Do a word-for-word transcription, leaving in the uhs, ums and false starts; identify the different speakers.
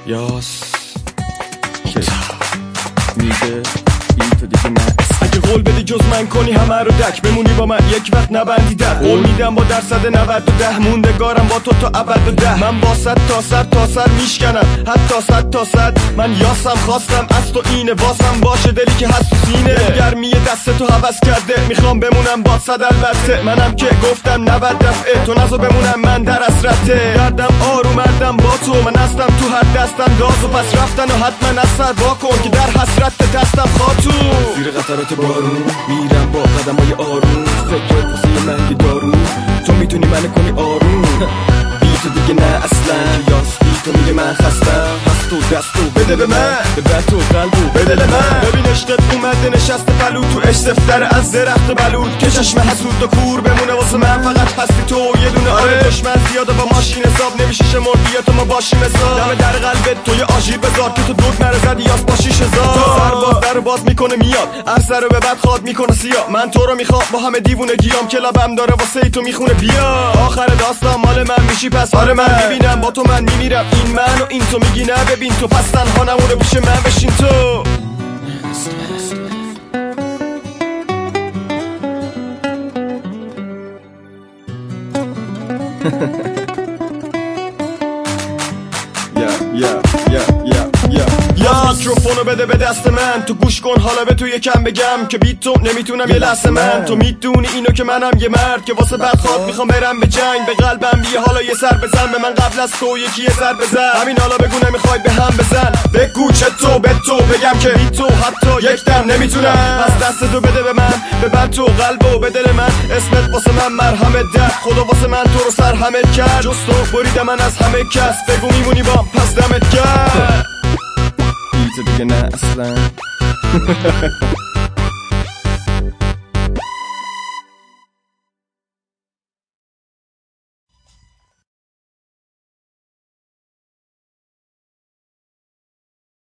Speaker 1: یاس میگه این تو دیگه نه. اگه قول بدی جز من کنی همه رو دک، بمونی با من یک وقت نبندی در. قول میدم با درصد نود و ده، موندگارم با تو تا ابد و ده. من با صد تا سر تا سر میشکنم، حتی صد تا صد. من یاسم خواستم از تو اینه، واسم باشه دلی که هست تو سینه. گرمی دست تو حوض کرده، میخوام بمونم با صد البته. منم که گفتم نود دفعه، تو نزو بمونم من در اسرته. دردم آرومردم با تو، من هستم تو هر دستم داز و پس رفتن و حتما از سر واکن که در حسرت دستم خاطون. زیر قطرات بارون میرم با قدمای آروم، فکرت واسه من که دارو. تو میتونی منو کنی آروم، بی تو دیگه نه اصلا. یاس بی تو میگه من خستم، هست تو دستو بده به من، به بد تو قلبو به دل من. ببین عشقت اومده نشسته پلو تو عشق سفتر از درخت بلود که چشم حسود و کور بمونه واسه من. فقط هستی تو یه دونه آره دشمن زیاده با ماشین حساب نمیشه شمرد، بیا تو ما باشیم حساب. دم در قلبت تو یه آژیر بذار که تو دود نره زدی یاس با شیش هزار. تو سرباز در باز میکنه میاد، عرصه رو به بعد خواد میکنه سیاه. من تو رو میخوام با همه دیوونگیام، کلابم داره واسه تو میخونه بیا. آخر داستان مال من میشی پس آره من میبینم با تو من میمیرم. این من و این تو میگی نه ببین تو، پس تنها نمونه پیش من بشین تو. یا یا یا یا یا میکروفونو بده به دست من، تو گوش کن حالا به تو یکم بگم که بی تو نمیتونم یه لحظه من. تو میدونی اینو که منم یه مرد که واسه بدخواد میخوام برم به جنگ. به قلبم بیا حالا یه سر بزن به من قبل از تو یکی یه سر بزن. همین حالا بگو نمیخوای به هم بزن، بگو چطور به تو بگم که بی تو حتی یک دم نمیتونم. پس دست تو بده به من، به بد تو قلبو به دل من. اسمت واسه من مرهم درد، خدا واسه من تو رو سر همه کرد. جز تو بریده من از همه کس، بگو میمونی بام پس دمت کرد. دیگه نه اصلا